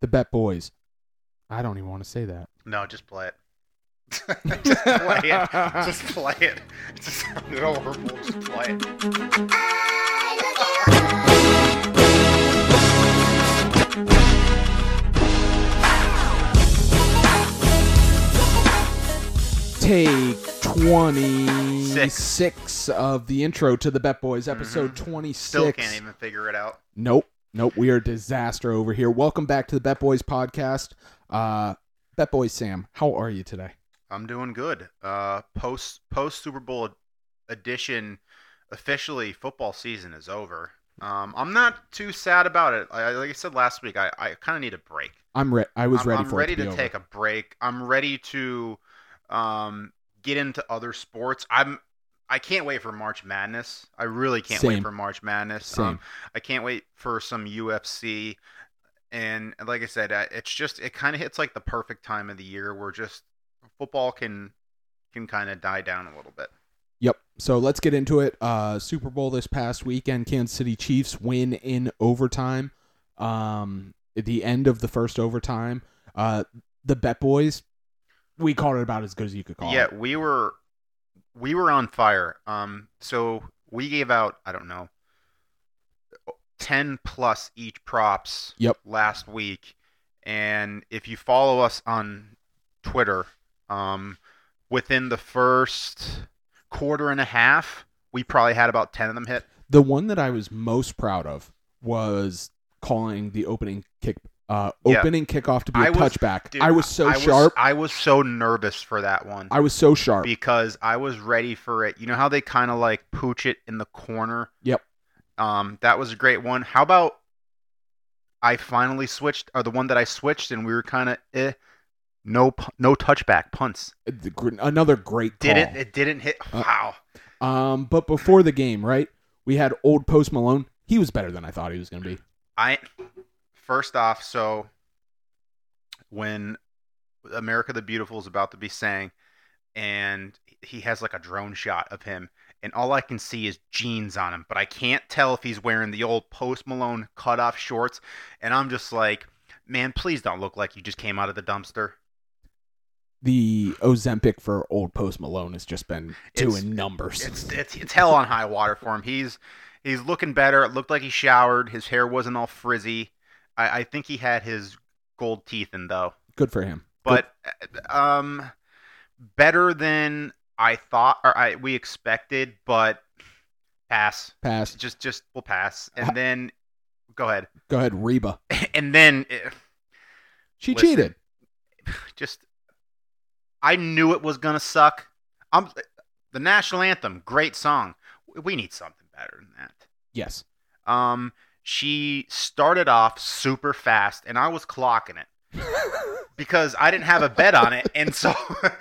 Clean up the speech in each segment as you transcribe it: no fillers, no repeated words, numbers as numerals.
The Bet Boys. I don't even want to say that. No, just play it. Just play it. Just play it. It just sounded horrible. Just play it. Take 26 of the intro to the Bet Boys, episode 26. Still can't even figure it out. Nope. We are a disaster over here. Welcome back to the Bet Boys podcast. Bet Boys Sam, how are you today? I'm doing good. Post Super Bowl edition, officially football season is over. I'm not too sad about it. Like I said last week, I kind of need a break. I was ready I'm for ready it to be to over. take a break. I'm ready to get into other sports. I can't wait for March Madness. I really can't wait for March Madness. Same. I can't wait for some UFC. And like I said, it kind of hits like the perfect time of the year where just football can kind of die down a little bit. Yep. So let's get into it. Super Bowl this past weekend, Kansas City Chiefs win in overtime. At the end of the first overtime, the Bet Boys, we called it about as good as you could call it. Yeah, we were on fire. So we gave out, I don't know, 10 plus each props last week. And if you follow us on Twitter, within the first quarter and a half, we probably had about 10 of them hit. The one that I was most proud of was calling the opening kickoff to be a touchback. Dude, I was so sharp. I was so nervous for that one. I was so sharp. Because I was ready for it. You know how they kind of like pooch it in the corner? Yep. That was a great one. How about I finally switched, or the one that I switched and we were kind of no touchback punts. Another great call. It didn't hit. Wow. But before the game, right? We had old Post Malone. He was better than I thought he was going to be. First off, so when America the Beautiful is about to be sang, and he has like a drone shot of him, and all I can see is jeans on him, but I can't tell if he's wearing the old Post Malone cutoff shorts, and I'm just like, man, please don't look like you just came out of the dumpster. The Ozempic for old Post Malone has just been doing numbers. It's hell on high water for him. He's looking better. It looked like he showered. His hair wasn't all frizzy. I think he had his gold teeth in, though. Good for him. But better than I thought, or we expected, but pass. Pass. Just we'll pass. And then go ahead. Go ahead, Reba. And then she cheated. I knew it was gonna suck. The national anthem, great song. We need something better than that. Yes. She started off super fast, and I was clocking it because I didn't have a bet on it, and so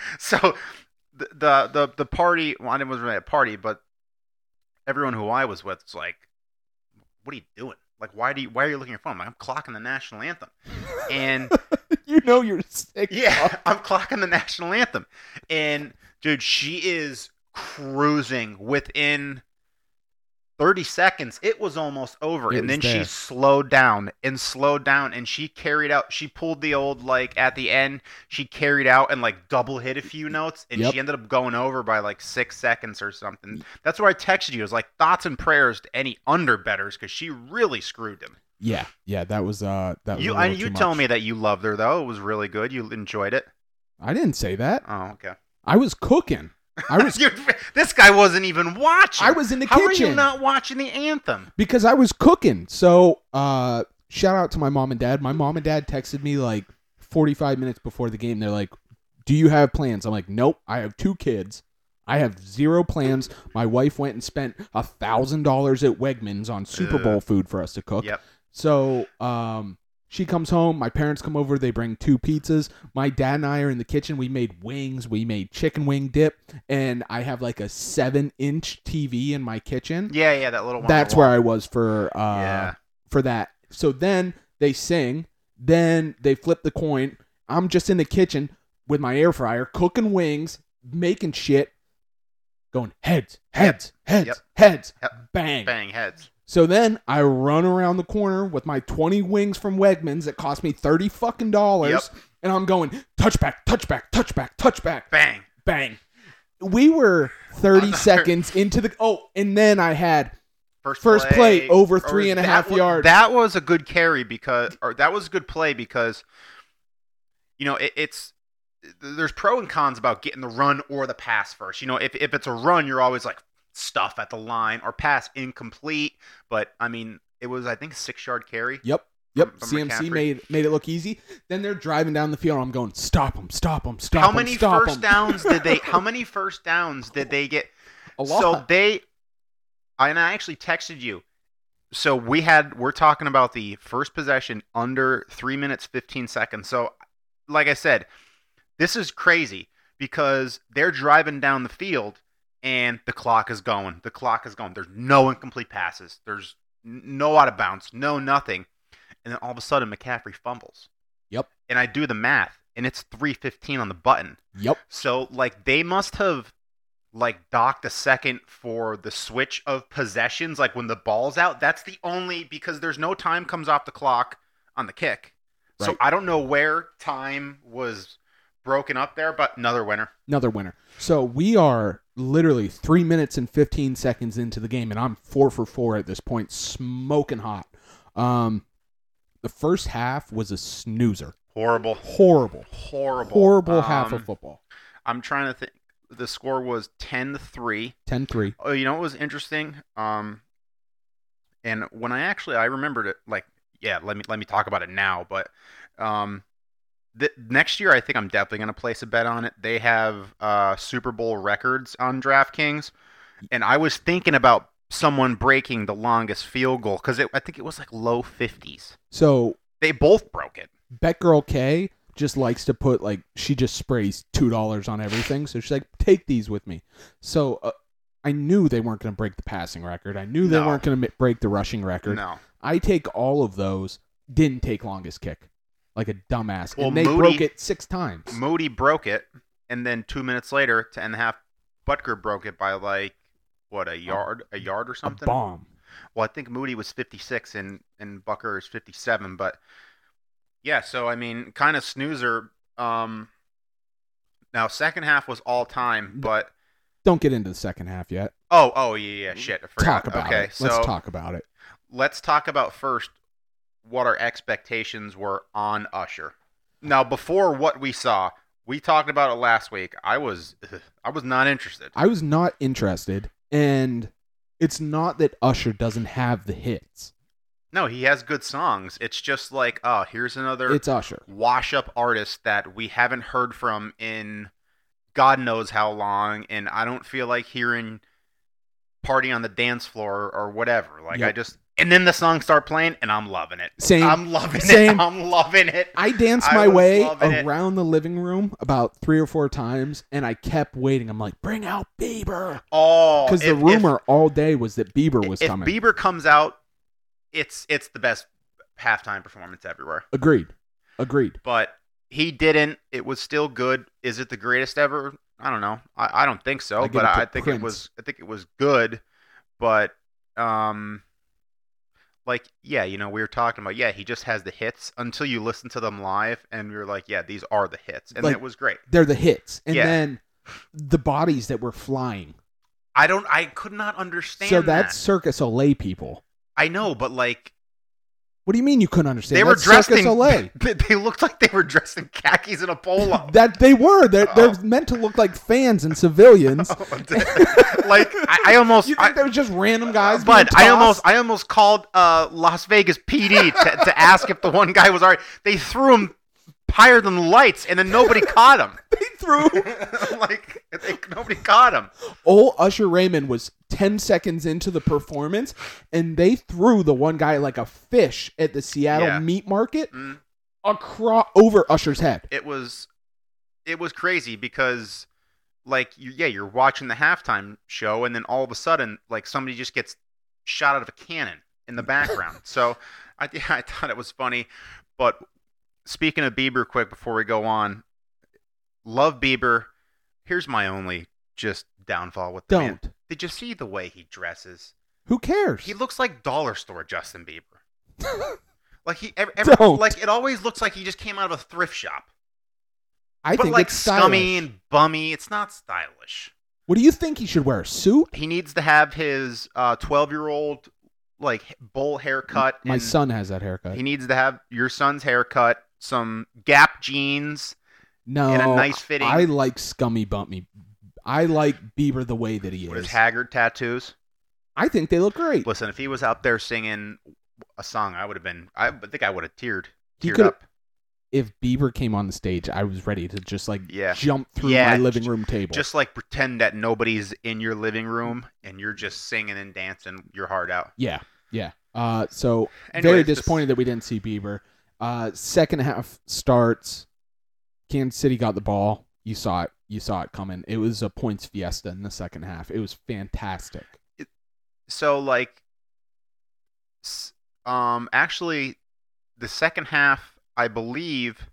the party. Well, it wasn't really a party, but everyone who I was with was like, "What are you doing? Like, why are you looking at your phone?" I'm like, "I'm clocking the national anthem," and you're sick. Yeah, I'm clocking the national anthem, and dude, she is cruising within 30 seconds, it was almost over. And then she slowed down, and she carried out. She pulled the old, like, at the end, she carried out and, like, double hit a few notes, and she ended up going over by, like, 6 seconds or something. That's where I texted you. It was like, thoughts and prayers to any underbetters, because she really screwed him. Yeah, that was you telling me that you loved her, though. It was really good. You enjoyed it. I didn't say that. Oh, okay. I was cooking. This guy wasn't even watching. I was in the kitchen. How are you not watching the anthem? Because I was cooking. So, shout out to my mom and dad. My mom and dad texted me like 45 minutes before the game. They're like, "Do you have plans?" I'm like, "Nope. I have 2 kids. I have 0 plans." My wife went and spent $1,000 at Wegmans on Super Bowl food for us to cook. Yep. So, she comes home. My parents come over. They bring 2 pizzas. My dad and I are in the kitchen. We made wings. We made chicken wing dip. And I have like a 7-inch TV in my kitchen. Yeah, that little one. That's where I was for that. So then they sing. Then they flip the coin. I'm just in the kitchen with my air fryer, cooking wings, making shit, going heads, Yep. bang. Bang, heads. So then I run around the corner with my 20 wings from Wegmans that cost me $30 fucking dollars, and I'm going touchback, touchback, touchback, touchback, bang, bang. We were 30 seconds into the and then I had first play over 3.5 yards. That was a good carry that was a good play because it's there's pro and cons about getting the run or the pass first. If it's a run, you're always like stuff at the line or pass incomplete. But I mean, it was I think a 6-yard carry. Yep. From CMC made it look easy. Then they're driving down the field. I'm going stop them. How many first downs did they get? A lot. So I actually texted you. So we're talking about the first possession under 3 minutes 15 seconds. So like I said, this is crazy because they're driving down the field and the clock is going. There's no incomplete passes. There's no out of bounds. No nothing. And then all of a sudden McCaffrey fumbles. Yep. And I do the math and it's 3:15 on the button. Yep. So like they must have like docked a second for the switch of possessions, like when the ball's out. That's the only because there's no time comes off the clock on the kick. Right. So I don't know where time was broken up there, but another winner. So we are literally 3 minutes and 15 seconds into the game, and I'm 4 for 4 at this point, smoking hot. The first half was a snoozer. Horrible half of football. I'm trying to think. The score was 10-3. 10-3. Oh, you know what was interesting? And when I remembered it, like, yeah, let me talk about it now. But next year, I think I'm definitely going to place a bet on it. They have Super Bowl records on DraftKings, and I was thinking about someone breaking the longest field goal because I think it was like low 50s. So they both broke it. Betgirl K just likes to put she just sprays $2 on everything. So she's like, take these with me. So I knew they weren't going to break the passing record. I knew they weren't going to break the rushing record. No. I take all of those. Didn't take longest kick. Like a dumbass. Well, and they broke it 6 times. Moody broke it. And then 2 minutes later, to end the half, Butker broke it by a yard or something? A bomb. Well, I think Moody was 56 and Butker is 57. But, yeah, so, I mean, kind of snoozer. Now, second half was all time, but... Don't get into the second half yet. Oh, yeah, shit. I forgot. Talk about it. So let's talk about it. Let's talk about first what our expectations were on Usher. Now, before what we saw, we talked about it last week. I was not interested. I was not interested, and it's not that Usher doesn't have the hits. No, he has good songs. It's just like, here's another it's Usher wash-up artist that we haven't heard from in God knows how long, and I don't feel like hearing Party on the Dance Floor or whatever. Yep. And then the songs start playing, and I'm loving it. I'm loving it. I danced my way around the living room about 3 or 4 times, and I kept waiting. I'm like, bring out Bieber. Oh, because the rumor all day was that Bieber was coming. If Bieber comes out, it's the best halftime performance everywhere. Agreed. But he didn't. It was still good. Is it the greatest ever? I don't know. I don't think so. But I think it was. I think it was good. But we were talking about, he just has the hits until you listen to them live, and we were like, yeah, these are the hits, and it was great. They're the hits, and then the bodies that were flying. I could not understand. So that's Circus Olay people. I know, but what do you mean you couldn't understand? They were dressed Circus Olay. They looked like they were dressed in khakis and a polo. That they were. They're meant to look like fans and civilians. I almost. You think they were just random guys? But I almost called Las Vegas PD to ask if the one guy was all right. They threw him higher than the lights, and then nobody caught him. They threw nobody caught him. Old Usher Raymond was 10 seconds into the performance, and they threw the one guy like a fish at the Seattle meat market across over Usher's head. It was crazy because you're watching the halftime show, and then all of a sudden somebody just gets shot out of a cannon in the background. So I thought it was funny. But speaking of Bieber, quick before we go on, love Bieber. Here's my only just downfall with the man. Did you see the way he dresses? Who cares? He looks like dollar store Justin Bieber. Like Don't. like it always looks like he just came out of a thrift shop. I think like it's stylish. scummy and bummy. It's not stylish. What do you think? He should wear a suit? He needs to have his 12-year-old like bowl haircut. My son has that haircut. He needs to have your son's haircut, some Gap jeans, no, and a nice fitting. I like scummy bumpy. I like Bieber the way that he with is. his Haggard tattoos. I think they look great. Listen, if he was out there singing a song, I think I would have teared He up. could. If Bieber came on the stage, I was ready to just jump through my living room table. Just like pretend that nobody's in your living room and you're just singing and dancing your heart out. Yeah. So Anyways, very disappointed that we didn't see Bieber. Second half starts. Kansas City got the ball. You saw it. You saw it coming. It was a points fiesta in the second half. It was fantastic. So actually, the second half, I believe,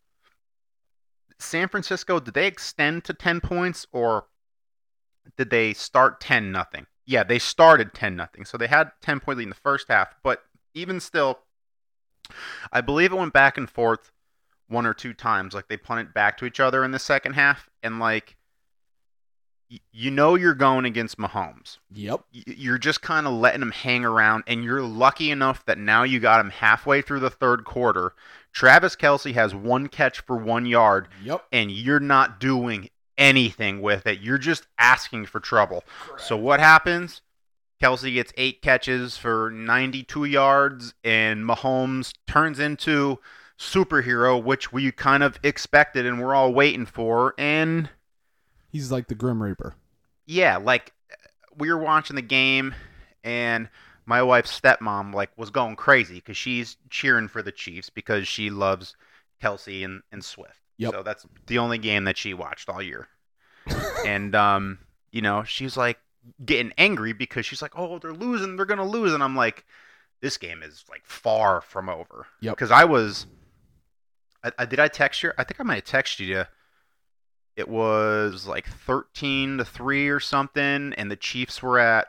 San Francisco, did they extend to 10 points or did they start 10-0? Yeah, they started 10-0. So they had 10-point lead in the first half, but even still, I believe it went back and forth one or two times. Like they punted back to each other in the second half, and you're going against Mahomes. Yep. You're just kind of letting him hang around, and you're lucky enough that now you got him halfway through the third quarter. Travis Kelce has 1 catch for 1 yard, Yep. and you're not doing anything with it. You're just asking for trouble. Correct. So what happens? Kelce gets 8 catches for 92 yards, and Mahomes turns into superhero, which we kind of expected and we're all waiting for, and he's like the Grim Reaper. yeah, we were watching the game, and my wife's stepmom was going crazy because she's cheering for the Chiefs because she loves Kelce and Swift. Yep. So that's the only game that she watched all year. And she's getting angry because she's like, "Oh, they're losing. They're gonna lose." And I'm like, "This game is far from over." Yep. Because did I text you? I think I might have texted you. It was 13-3 or something, and the Chiefs were at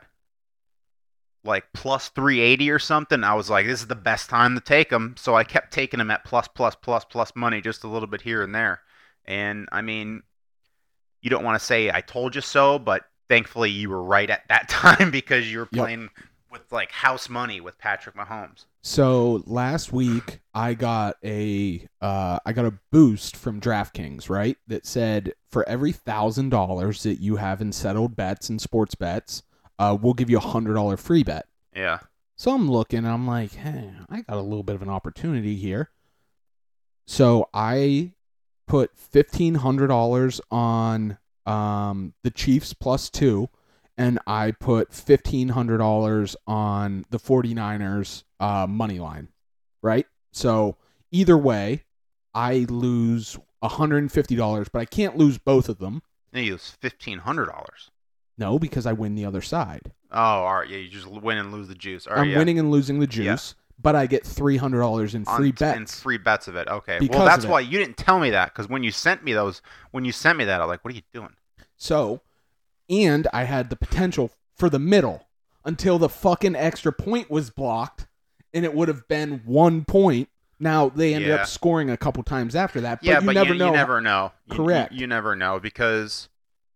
plus 380 or something. I was like, this is the best time to take them. So I kept taking them at plus money, just a little bit here and there. And I mean, you don't want to say I told you so, but thankfully you were right at that time because you were playing with house money with Patrick Mahomes. So last week I got a boost from DraftKings, right? That said for every $1,000 that you have in settled bets and sports bets, we'll give you $100 free bet. Yeah. So I'm looking and I'm like, hey, I got a little bit of an opportunity here. So I put $1,500 on the Chiefs +2, and I put $1,500 on the 49ers money line, right? So either way, I lose $150, but I can't lose both of them. And you lose $1,500. No, because I win the other side. Oh, all right. Yeah, you just win and lose the juice. All right, I'm winning and losing the juice, but I get $300 in free bets. And free bets of it. Okay. Because well, that's why you didn't tell me that, because when you sent me that, I was like, what are you doing? So, and I had the potential for the middle until the fucking extra point was blocked, and it would have been 1 point. Now, they ended up scoring a couple times after that, but you never know. You never know. Correct. You never know because...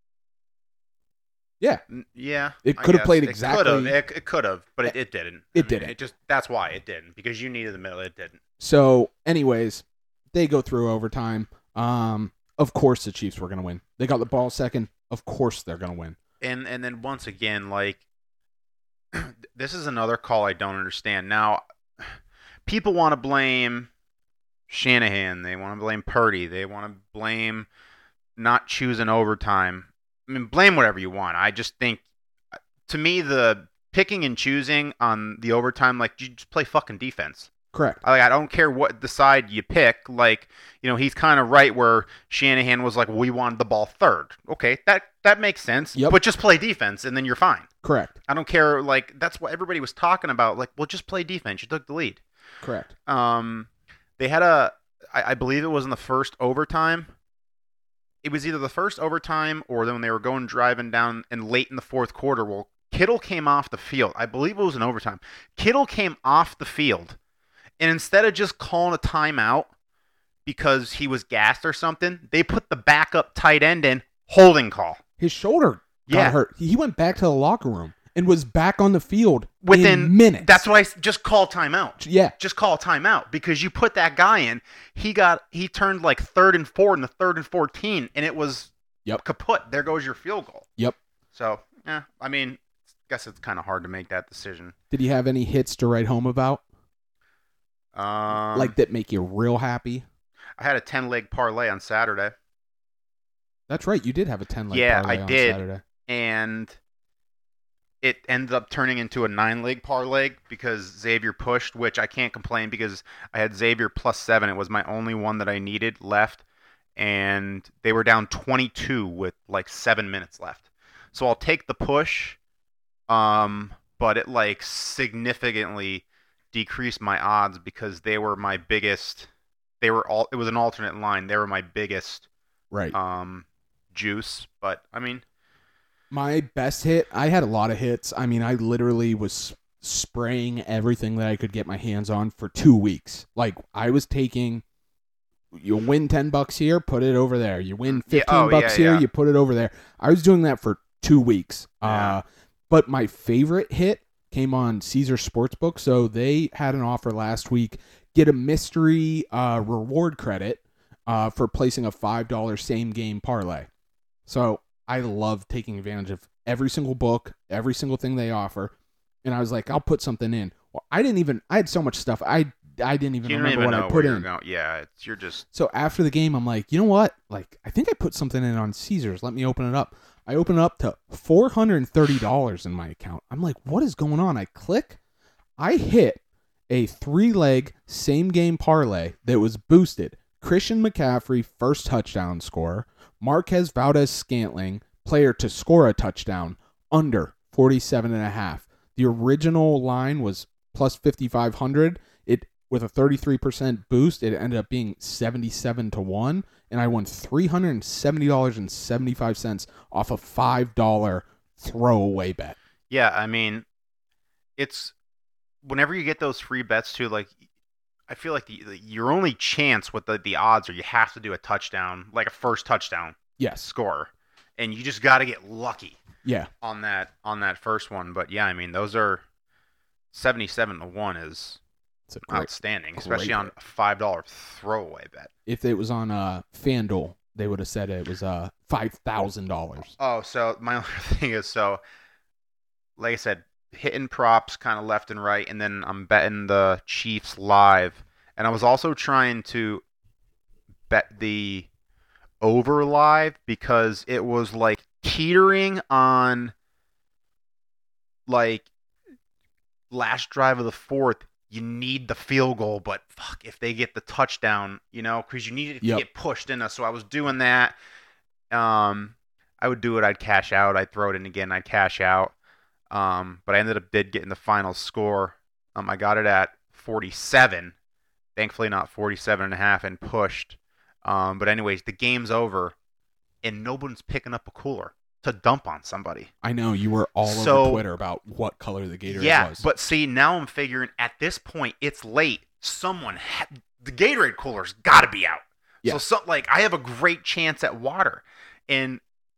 Yeah. Yeah. It could have played exactly. It could have, but it didn't. It didn't. That's why it didn't, because you needed the middle. It didn't. So, anyways, they go through overtime. Of course, the Chiefs were going to win. They got the ball second. Of course, they're going to win. And then once again, this is another call I don't understand. Now, people want to blame Shanahan. They want to blame Purdy. They want to blame not choosing overtime. I mean, blame whatever you want. I just think, to me, the picking and choosing on the overtime, you just play fucking defense. Correct. I don't care what the side you pick. He's kind of right where Shanahan was we wanted the ball third. Okay, that makes sense. Yep. But just play defense, and then you're fine. Correct. I don't care. That's what everybody was talking about. Well, just play defense. You took the lead. Correct. They had I believe it was in the first overtime. It was either the first overtime or then when they were driving down and late in the fourth quarter. Well, Kittle came off the field. I believe it was in overtime. Kittle came off the field, and instead of just calling a timeout because he was gassed or something, they put the backup tight end in, holding call. His shoulder got hurt. He went back to the locker room and was back on the field within minutes. That's why I just call timeout. Yeah. Just call timeout because you put that guy in. He turned like 3rd and 4 in the 3rd and 14, and it was kaput. There goes your field goal. Yep. So, I mean, I guess it's kind of hard to make that decision. Did he have any hits to write home about? Like that make you real happy? I had a 10-leg parlay on Saturday. That's right. You did have a 10-leg parlay on Saturday. And it ended up turning into a 9-leg parlay because Xavier pushed, which I can't complain because I had Xavier +7. It was my only one that I needed left. And they were down 22 with like 7 minutes left. So I'll take the push, but it like significantly decreased my odds because they were my biggest. It was an alternate line. They were my biggest juice. But I mean, my best hit. I had a lot of hits. I mean, I literally was spraying everything that I could get my hands on for 2 weeks. Like I was taking. You win $10 here, put it over there. You win $15 here, you put it over there. I was doing that for 2 weeks. But my favorite hit came on Caesar Sportsbook. So they had an offer last week. Get a mystery reward credit for placing a $5 same game parlay. So I love taking advantage of every single book, every single thing they offer. And I was like, I'll put something in. Well, I had so much stuff. I didn't even remember what I put in. You're just... So after the game, I'm like, you know what? Like, I think I put something in on Caesars. Let me open it up. I open it up to $430 in my account. I'm like, what is going on? I click. I hit a 3-leg same-game parlay that was boosted. Christian McCaffrey, first touchdown scorer. Marquez Valdez-Scantling, player to score a touchdown, under 47.5. The original line was plus 5,500. With a 33% boost, it ended up being 77-1, and I won $370.75 off a $5 throwaway bet. Yeah, I mean, it's whenever you get those free bets too. Like, I feel like your only chance with the odds are you have to do a touchdown, like a first touchdown, score, and you just got to get lucky. Yeah, on that first one. But yeah, I mean, those are 77-1 is. Outstanding, especially on a $5 throwaway bet. If it was on FanDuel, they would have said it was $5,000. Oh, so my other thing is, like I said, hitting props kind of left and right, and then I'm betting the Chiefs live. And I was also trying to bet the over live because it was like teetering on like last drive of the fourth. You need the field goal, but fuck, if they get the touchdown, because you need it to get pushed in us. So I was doing that. I would do it. I'd cash out. I'd throw it in again. I'd cash out. But I ended up getting the final score. I got it at 47. Thankfully not 47.5 and pushed. But anyways, the game's over, and no one's picking up a cooler to dump on somebody. I know, you were all over Twitter about what color the Gatorade was. Yeah, but see, now I'm figuring at this point, it's late. The Gatorade cooler's got to be out. Yeah. So I have a great chance at water. And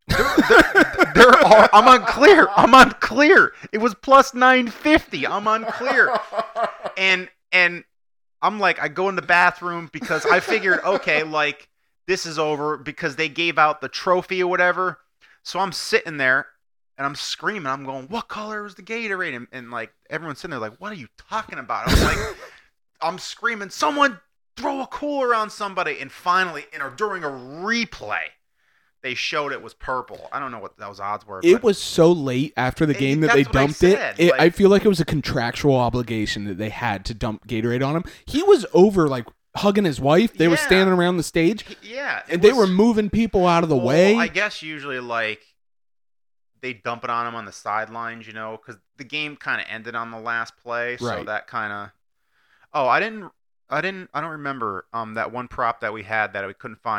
I'm unclear. It was plus 950. I'm unclear. And I'm like, I go in the bathroom because I figured, okay, like, this is over because they gave out the trophy or whatever. So I'm sitting there, and I'm screaming. I'm going, what color is the Gatorade? And like, everyone's sitting there like, what are you talking about? I'm like, I'm screaming, someone throw a cooler on somebody. And finally, during a replay, they showed it was purple. I don't know what those odds were. It was so late after the game that they dumped it. I feel like it was a contractual obligation that they had to dump Gatorade on him. He was over, like, hugging his wife. They were standing around the stage. Yeah. And they were moving people out of the way. I guess usually, like, they dump it on him on the sidelines, because the game kind of ended on the last play. So that kind of... Oh, I don't remember that one prop that we had that we couldn't find.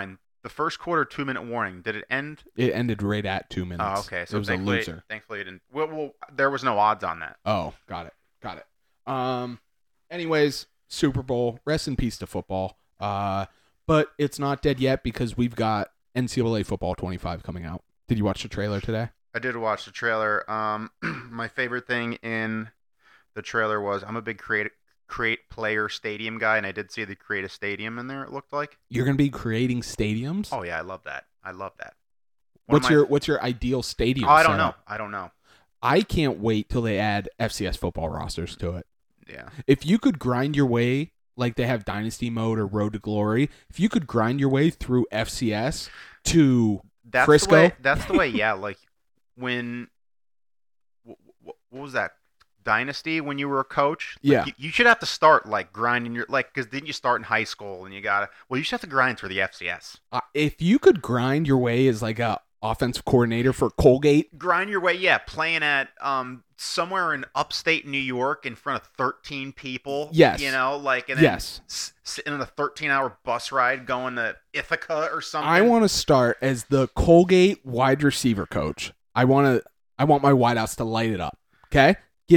the first quarter 2-minute warning. Did it end? It ended right at 2 minutes. Oh, okay. So it was a loser. Thankfully, it didn't. Well, there was no odds on that. Oh, got it. Anyways, Super Bowl. Rest in peace to football. But it's not dead yet because we've got NCAA Football 25 coming out. Did you watch the trailer today? I did watch the trailer. My favorite thing in the trailer was I'm a big create player stadium guy, and I did see the create a stadium in there. It looked like you're gonna be creating stadiums. Oh yeah, I love that. What's your ideal stadium? Oh, I don't know. I can't wait till they add FCS football rosters to it. Yeah. If you could grind your way like they have Dynasty Mode or Road to Glory, if you could grind your way through FCS to Frisco, that's the way. Yeah, like when what was that? Dynasty when you were a coach? Yeah. You should have to start like grinding your because didn't you start in high school and you should have to grind through the FCS. If you could grind your way as like a offensive coordinator for Colgate, grind your way, playing at somewhere in upstate New York in front of 13 people. Yes. And then sitting on a 13-hour bus ride going to Ithaca or something. I want to start as the Colgate wide receiver coach. I want my wideouts to light it up. Okay?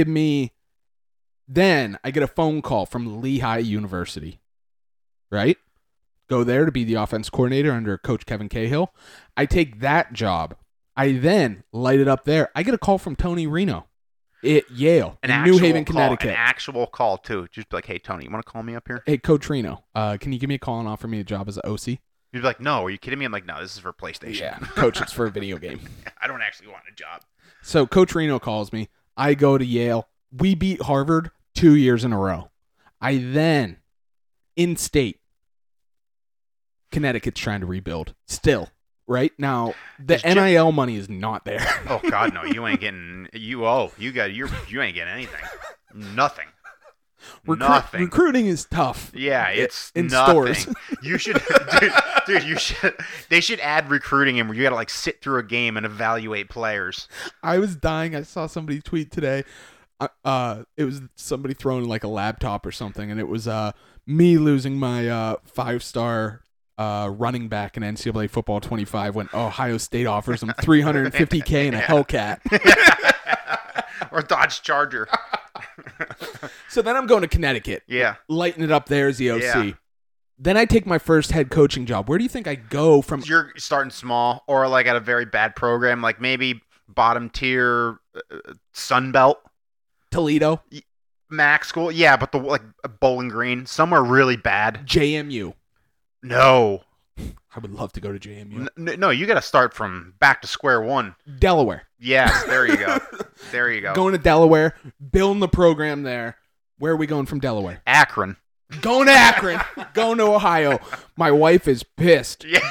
Then I get a phone call from Lehigh University, right? Go there to be the offense coordinator under Coach Kevin Cahill. I take that job. I then light it up there. I get a call from Tony Reno at Yale in New Haven, Connecticut. An actual call, too. Just be like, hey, Tony, you want to call me up here? Hey, Coach Reno, can you give me a call and offer me a job as an OC? You'd be like, no, are you kidding me? I'm like, no, this is for PlayStation. Yeah, Coach, it's for a video game. I don't actually want a job. So Coach Reno calls me. I go to Yale. We beat Harvard 2 years in a row. I then, in state, Connecticut's trying to rebuild. Still, right? Now, the NIL money is not there. Oh, God, no. You ain't getting... You ain't getting anything. Nothing. Nothing. Recruiting is tough. Yeah, it's in nothing. Stores. You should... Dude, you should... They should add recruiting in where you got to, sit through a game and evaluate players. I was dying. I saw somebody tweet today. It was somebody throwing, a laptop or something, and it was me losing my 5-star... running back in NCAA Football 25 when Ohio State offers him $350K and a Hellcat. Or a Dodge Charger. So then I'm going to Connecticut. Yeah. Lighten it up there as the OC. Yeah. Then I take my first head coaching job. Where do you think I go from? You're starting small or at a very bad program, like maybe bottom tier Sun Belt. Toledo. Mac school. Yeah, but Bowling Green. Somewhere really bad. JMU. No. I would love to go to JMU. No, you got to start from back to square one. Delaware. Yes, there you go. There you go. Going to Delaware, building the program there. Where are we going from Delaware? Akron. Going to Akron. Going to Ohio. My wife is pissed. Yeah.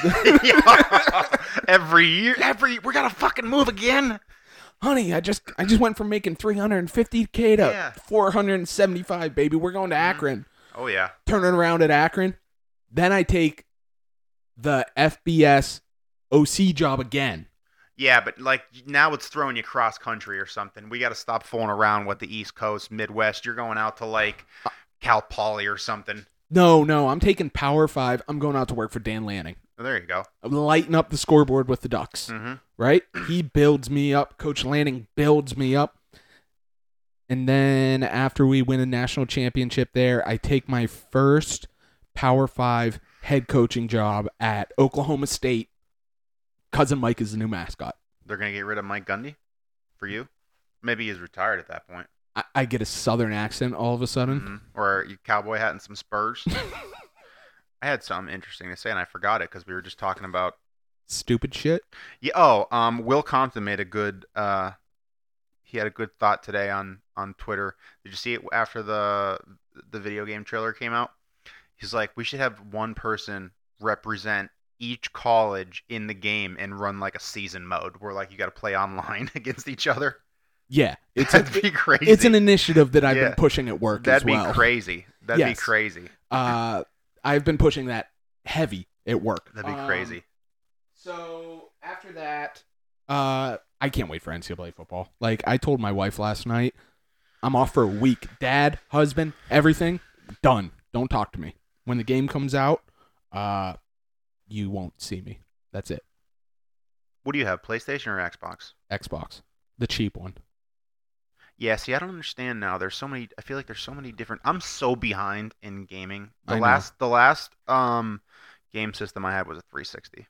Every year, we got to fucking move again. Honey, I just went from making $350K to $475, baby. We're going to Akron. Oh, yeah. Turning around at Akron. Then I take the FBS OC job again. Yeah, but now it's throwing you cross country or something. We got to stop fooling around with the East Coast, Midwest. You're going out to Cal Poly or something. No, I'm taking Power 5. I'm going out to work for Dan Lanning. Oh, there you go. I'm lighting up the scoreboard with the Ducks. Mm-hmm. Right? He builds me up. Coach Lanning builds me up. And then after we win a national championship there, I take my first Power 5 head coaching job at Oklahoma State. Cousin Mike is the new mascot. They're going to get rid of Mike Gundy for you? Maybe he's retired at that point. I get a southern accent all of a sudden. Mm-hmm. Or a cowboy hat and some spurs. I had something interesting to say, and I forgot it because we were just talking about... Stupid shit? Yeah. Will Compton made a good... he had a good thought today on Twitter. Did you see it after the video game trailer came out? He's like, we should have one person represent each college in the game and run a season mode where you got to play online against each other. Yeah, that'd be crazy. It's an initiative that I've been pushing at work as well. That'd be crazy. That'd be crazy. I've been pushing that heavy at work. That'd be crazy. So after that, I can't wait for NCAA football. I told my wife last night, I'm off for a week. Dad, husband, everything, done. Don't talk to me. When the game comes out, you won't see me. That's it. What do you have, PlayStation or Xbox? Xbox, the cheap one. Yeah, see, I don't understand now. There's so many. I feel like there's so many different. I'm so behind in gaming. The last game system I had was a 360.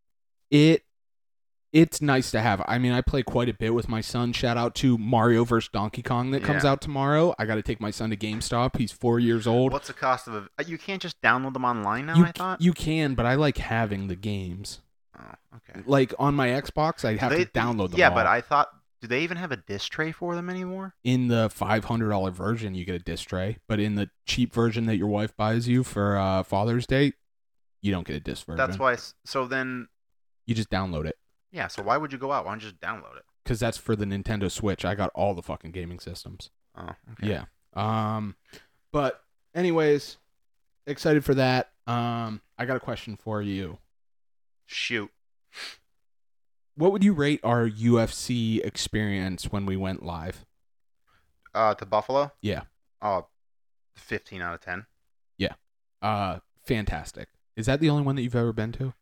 It's nice to have. I mean, I play quite a bit with my son. Shout out to Mario vs. Donkey Kong that comes out tomorrow. I got to take my son to GameStop. He's 4 years old. What's the cost of it? You can't just download them online now, I thought? You can, but I like having the games. Oh, okay. Like on my Xbox, I have to download them all. But I thought, do they even have a disc tray for them anymore? In the $500 version, you get a disc tray. But in the cheap version that your wife buys you for Father's Day, you don't get a disc version. That's why. So then... You just download it. Yeah, so why would you go out? Why don't you just download it? Because that's for the Nintendo Switch. I got all the fucking gaming systems. Oh, okay. Yeah. But anyways, excited for that. I got a question for you. Shoot. What would you rate our UFC experience when we went live? To Buffalo? Yeah. 15 out of 10. Yeah. Fantastic. Is that the only one that you've ever been to?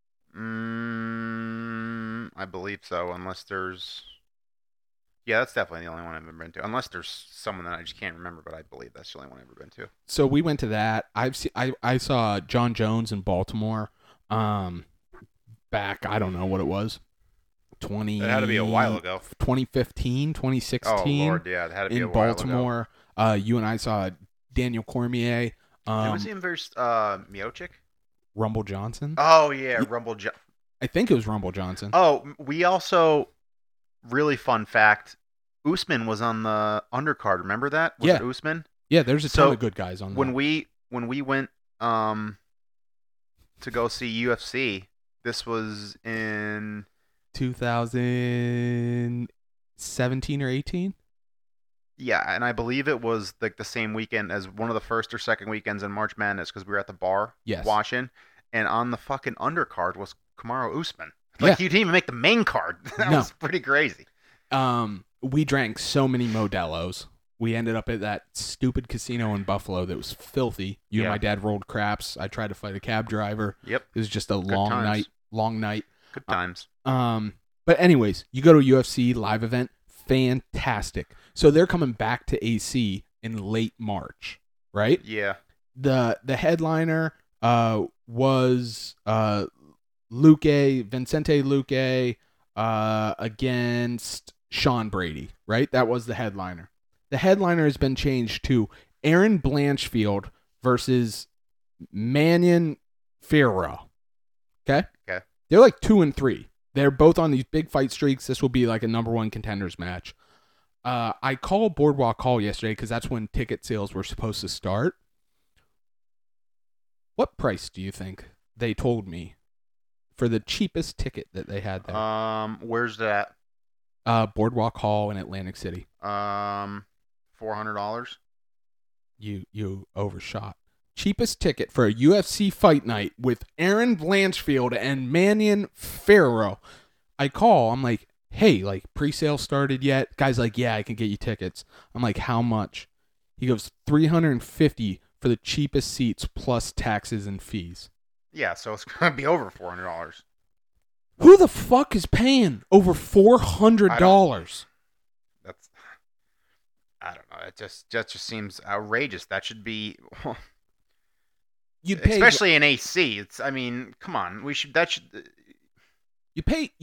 I believe so, unless there's... Yeah, that's definitely the only one I've ever been to. Unless there's someone that I just can't remember, but I believe that's the only one I've ever been to. So we went to that. I saw John Jones in Baltimore back, I don't know what it was. It had to be a while ago. 2015, 2016. Oh, Lord, yeah, it had to be a while ago. In Baltimore. You and I saw Daniel Cormier. Who was he in versus Miocic? Rumble Johnson. Oh, yeah, Rumble Johnson. I think it was Rumble Johnson. Oh, we also, really fun fact, Usman was on the undercard. Remember that? Was it Usman? Yeah, there's a ton of good guys on there. When we went to go see UFC, this was in 2017 or 18? Yeah, and I believe it was like the same weekend as one of the first or second weekends in March Madness because we were at the bar watching, and on the fucking undercard was Kamaru Usman. Like, you didn't even make the main card. That was pretty crazy. We drank so many Modelo's. We ended up at that stupid casino in Buffalo that was filthy. You and my dad rolled craps. I tried to fight a cab driver. Yep. It was just a long night. Good times. But anyways, you go to a UFC live event, fantastic. So they're coming back to AC in late March, right? Yeah. The headliner was Vicente Luque against Sean Brady, right? That was the headliner. The headliner has been changed to Aaron Blanchfield versus Mannion Fierro. Okay? Okay. They're like 2-3. They're both on these big fight streaks. This will be like a number one contenders match. I called Boardwalk Hall yesterday because that's when ticket sales were supposed to start. What price do you think they told me for the cheapest ticket that they had there? Where's that? Boardwalk Hall in Atlantic City. $400. You overshot. Cheapest ticket for a UFC fight night with Aaron Blanchfield and Mannion Fierro. I call. I'm like, hey, like, pre-sale started yet? Guy's like, yeah, I can get you tickets. I'm like, how much? He goes, $350 for the cheapest seats plus taxes and fees. Yeah, so it's going to be over $400. Who the fuck is paying over $400? I don't know. It just seems outrageous. That should be... You'd pay, especially in AC. Come on. You'd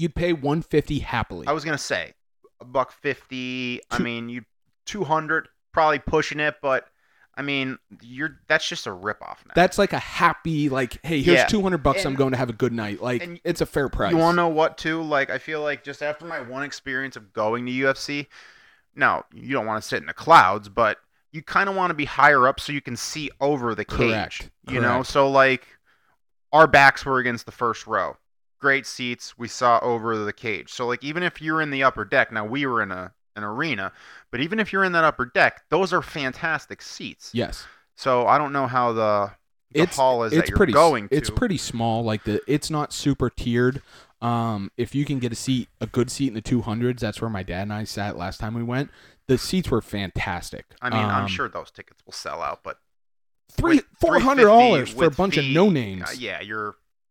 I was gonna say $150. You $200 probably pushing it, but that's just a ripoff now. That's like a happy, like, hey, here's $200. I'm going to have a good night. Like, it's a fair price. You want to know what too? Like, I feel like just after my one experience of going to UFC, now you don't want to sit in the clouds, but you kind of want to be higher up so you can see over the cage. Correct. You know, so like our backs were against the first row. Great seats. We saw over the cage. So like even if you're in the upper deck, now we were in an arena, but even if you're in that upper deck, those are fantastic seats. Yes. So I don't know how the hall is that you're going to. It's pretty small. Like it's not super tiered. If you can get a good seat in the 200s, that's where my dad and I sat last time we went. The seats were fantastic. I'm sure those tickets will sell out, but $400 for a bunch of no names. Yeah,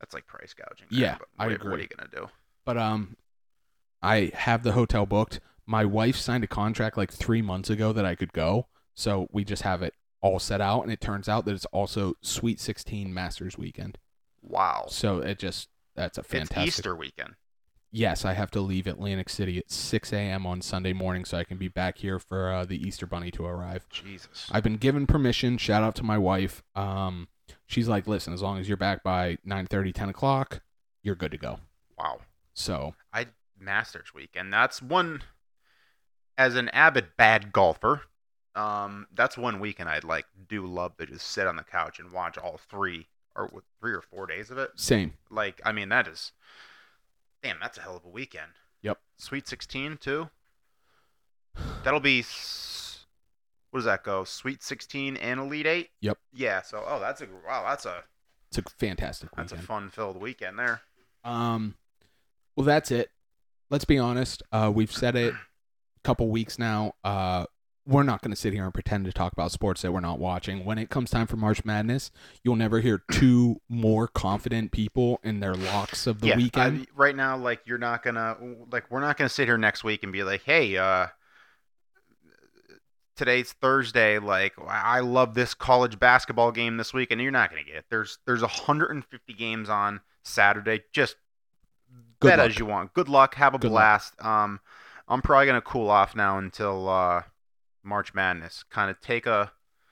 That's like price gouging. Yeah, but I agree. What are you gonna do? But I have the hotel booked. My wife signed a contract like 3 months ago that I could go, so we just have it all set out, and it turns out that it's also Sweet 16 Masters weekend. Wow. So that's a fantastic. It's Easter weekend. Yes, I have to leave Atlantic City at 6 a.m. on Sunday morning so I can be back here for the Easter Bunny to arrive. Jesus. I've been given permission. Shout out to my wife. She's like, listen, as long as you're back by 9:30, 10 o'clock, you're good to go. Wow. So Masters weekend. That's one. As an avid bad golfer, that's one weekend I'd do love to just sit on the couch and watch all 3 or 4 days of it. Same. That is. Damn, that's a hell of a weekend. Yep. Sweet 16 too. That'll be. What does that go? Sweet 16 and Elite 8. Yep. Yeah. So it's a fantastic weekend. That's a fun-filled weekend there. Well, that's it. Let's be honest. We've said it a couple weeks now. We're not going to sit here and pretend to talk about sports that we're not watching. When it comes time for March Madness, you'll never hear 2 more confident people in their locks of the weekend. Right now, we're not gonna sit here next week and be like, hey, today's Thursday. I love this college basketball game this week, and you're not gonna get it. There's 150 games on Saturday. Just bet as you want. Good luck. Have a blast. I'm probably gonna cool off now until March Madness. Kind of take a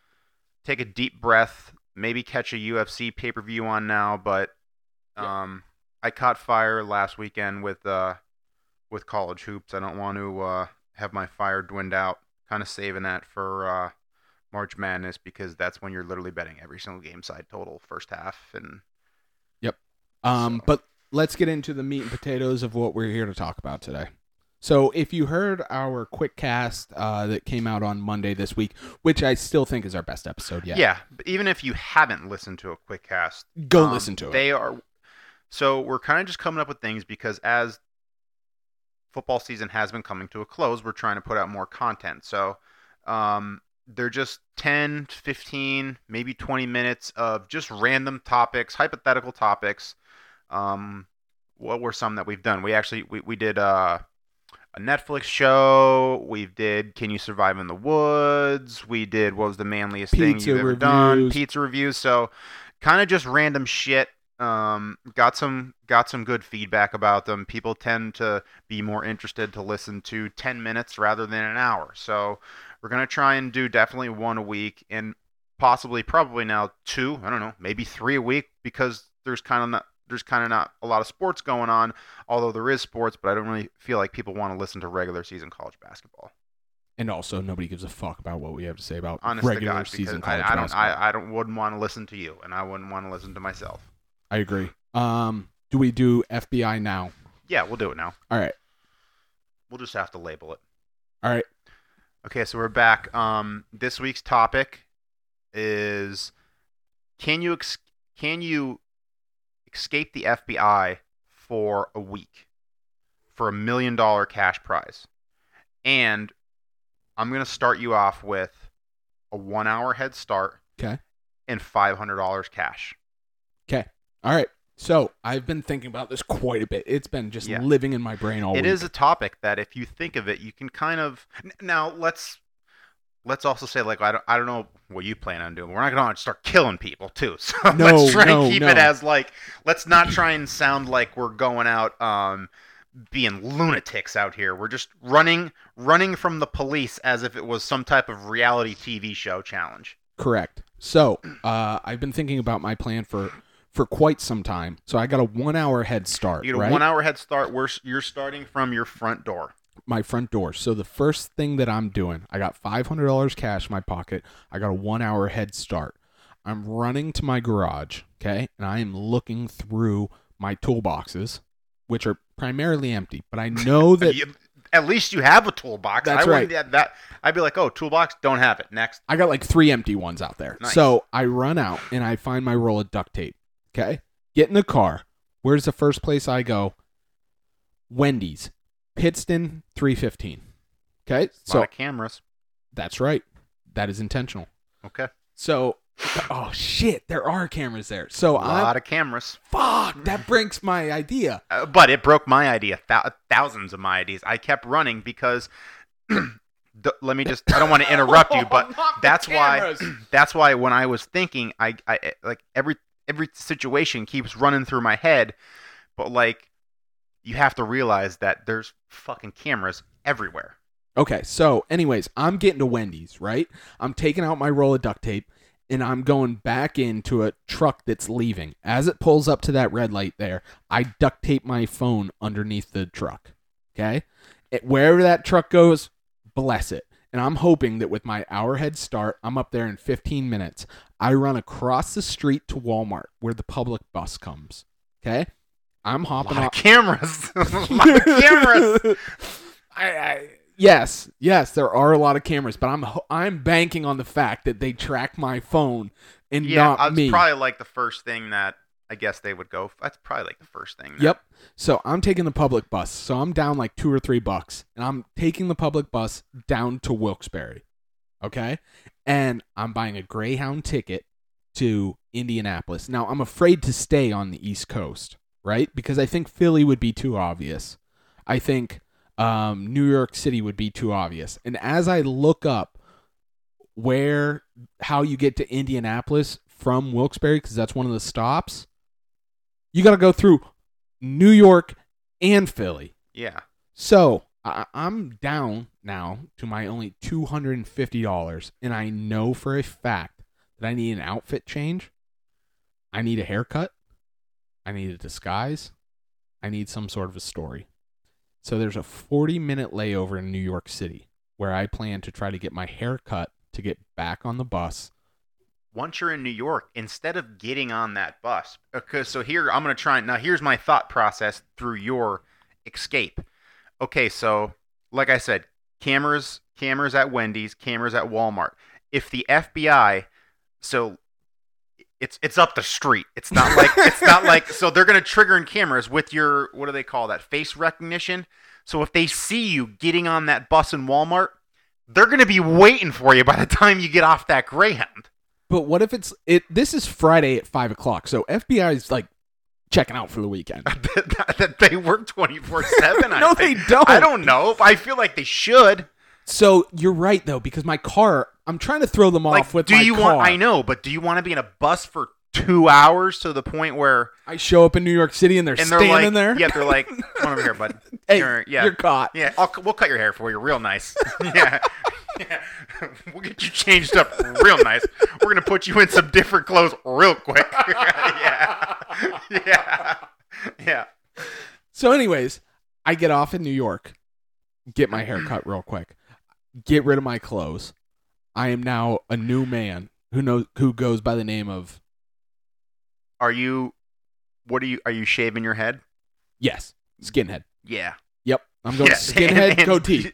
deep breath. Maybe catch a UFC pay-per-view on now. But I caught fire last weekend with college hoops. I don't want to have my fire dwindle out. Kind of saving that for March Madness because that's when you're literally betting every single game side total first half. And yep. But let's get into the meat and potatoes of what we're here to talk about today. So if you heard our quick cast that came out on Monday this week, which I still think is our best episode yet. Yeah, but even if you haven't listened to a quick cast, go listen to it. So we're kind of just coming up with things because as football season has been coming to a close, we're trying to put out more content. So they're just 10, 15, maybe 20 minutes of just random topics, hypothetical topics. What were some that we've done? We did a Netflix show. We did Can You Survive in the Woods? We did What Was the Manliest Thing You've Ever Done? Pizza reviews. So kind of just random shit. Got some good feedback about them. People tend to be more interested to listen to 10 minutes rather than an hour. So we're going to try and do definitely 1 a week and probably now 2, I don't know, maybe 3 a week because there's kind of not a lot of sports going on, although there is sports, but I don't really feel like people want to listen to regular season college basketball. And also, nobody gives a fuck about what we have to say about Honestly, regular season college basketball. Wouldn't want to listen to you, and I wouldn't want to listen to myself. I agree. Do we do FBI now? Yeah, we'll do it now. All right. We'll just have to label it. All right. Okay, so we're back. This week's topic is can you escape the FBI for a week for $1 million cash prize? And I'm going to start you off with a 1 hour head start. Okay. And $500 cash. Okay. All right. So I've been thinking about this quite a bit. It's been just living in my brain all week. It is a topic that if you think of it, you can kind of. Now let's also say I don't know what you plan on doing. We're not going to start killing people too. So let's try and keep it as let's not try and sound like we're going out being lunatics out here. We're just running from the police as if it was some type of reality TV show challenge. Correct. So I've been thinking about my plan for quite some time. So I got a 1 hour head start. You get a 1 hour head start where you're starting from your front door. My front door. So the first thing that I'm doing, I got $500 cash in my pocket. I got a 1 hour head start. I'm running to my garage, okay? And I am looking through my toolboxes, which are primarily empty. But I know that... At least you have a toolbox. That's right. I'd be like, oh, toolbox, don't have it. Next. I got 3 empty ones out there. Nice. So I run out and I find my roll of duct tape. Okay? Get in the car. Where's the first place I go? Wendy's. Pittston 315. Okay? A lot of cameras. That's right. That is intentional. Okay. So Oh shit, there are cameras there. So A lot of cameras. Fuck, that breaks my idea. But it broke my idea. Thousands of my ideas. I kept running because. Let me just. I don't want to interrupt you, but that's why. That's why when I was thinking, I like every situation keeps running through my head, but like, you have to realize that there's fucking cameras everywhere. Okay, so anyways, I'm getting to Wendy's, right? I'm taking out my roll of duct tape, and I'm going back into a truck that's leaving. As it pulls up to that red light there, I duct tape my phone underneath the truck. Okay? Wherever that truck goes, bless it. And I'm hoping that with my hour head start, I'm up there in 15 minutes. I run across the street to Walmart where the public bus comes. Okay? I'm hopping off. Cameras. A lot of cameras. Yes, there are a lot of cameras, but I'm banking on the fact that they track my phone and not me. Yeah, that's probably like the first thing that I guess they would go. That's probably like the first thing. Yep. So I'm taking the public bus. So I'm down like $2 or $3, and I'm taking the public bus down to Wilkes-Barre. Okay, and I'm buying a Greyhound ticket to Indianapolis. Now I'm afraid to stay on the East Coast, right? Because I think Philly would be too obvious. I think New York City would be too obvious. And as I look up how you get to Indianapolis from Wilkes-Barre, because that's one of the stops, you got to go through New York and Philly. Yeah. So I'm down now to my only $250, and I know for a fact that I need an outfit change. I need a haircut. I need a disguise. I need some sort of a story. So there's a 40-minute layover in New York City where I plan to try to get my hair cut to get back on the bus. Once you're in New York, instead of getting on that bus, okay, so here I'm going to try. Now, here's my thought process through your escape. Okay, so like I said, cameras at Wendy's, cameras at Walmart. If the FBI, so it's up the street. It's not like so they're going to trigger in cameras with your, what do they call that, face recognition. So if they see you getting on that bus in Walmart, they're going to be waiting for you by the time you get off that Greyhound. But what if this is Friday at 5:00, so FBI is like checking out for the weekend. That they work 24/7. No, they don't. I don't know. I feel like they should. So you're right though, because my car, I'm trying to throw them off with my car. I know, but do you want to be in a bus for 2 hours to the point where I show up in New York City and they're standing there? Yeah, they're like, come over here, bud. Hey, you're caught. Yeah, we'll cut your hair for you, real nice. Yeah. Yeah, we'll get you changed up real nice. We're gonna put you in some different clothes real quick. Yeah. So, anyways, I get off in New York, get my hair cut real quick, get rid of my clothes. I am now a new man who goes by the name of. Are you shaving your head? Yes, skinhead. Yeah. Yep, I'm going skinhead goatee.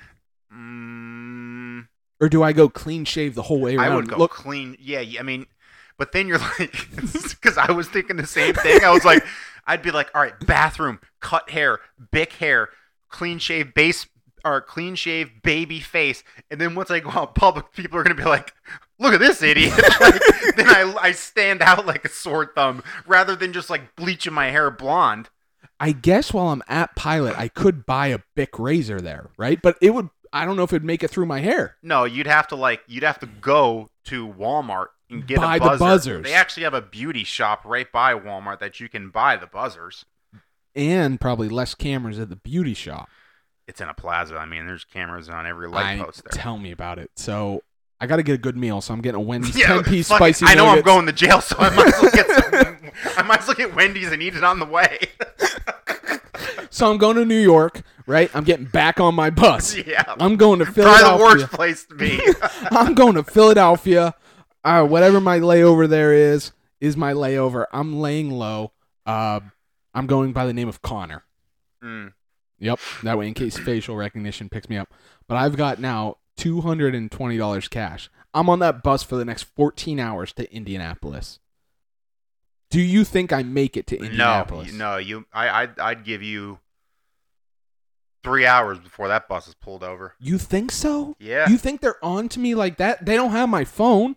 Or do I go clean shave the whole way around? I would go clean. Yeah, I mean, but then you're like, because I was thinking the same thing. I was like, I'd be like, all right, bathroom, cut hair, Bic hair, clean shave clean shave baby face. And then once I go out public, people are going to be like, look at this idiot. Like, then I stand out like a sore thumb rather than just like bleaching my hair blonde. I guess while I'm at Pilot, I could buy a Bic razor there, right? But I don't know if it'd make it through my hair. No, you'd have to go to Walmart and get buy a buzzer. The buzzers. They actually have a beauty shop right by Walmart that you can buy the buzzers. And probably less cameras at the beauty shop. It's in a plaza. I mean, there's cameras on every light post there. Tell me about it. So I got to get a good meal, so I'm getting a Wendy's 10-piece spicy nuggets. I know I'm going to jail, so I might as well get Wendy's and eat it on the way. So I'm going to New York, right? I'm getting back on my bus. Yeah. I'm going to Philadelphia. Probably the worst place to be. I'm going to Philadelphia. Whatever my layover there is my layover. I'm laying low. I'm going by the name of Connor. Yep. That way, in case facial recognition picks me up. But I've got now $220 cash. I'm on that bus for the next 14 hours to Indianapolis. Do you think I make it to Indianapolis? No. I'd give you 3 hours before that bus is pulled over. You think so? Yeah. You think they're on to me like that? They don't have my phone.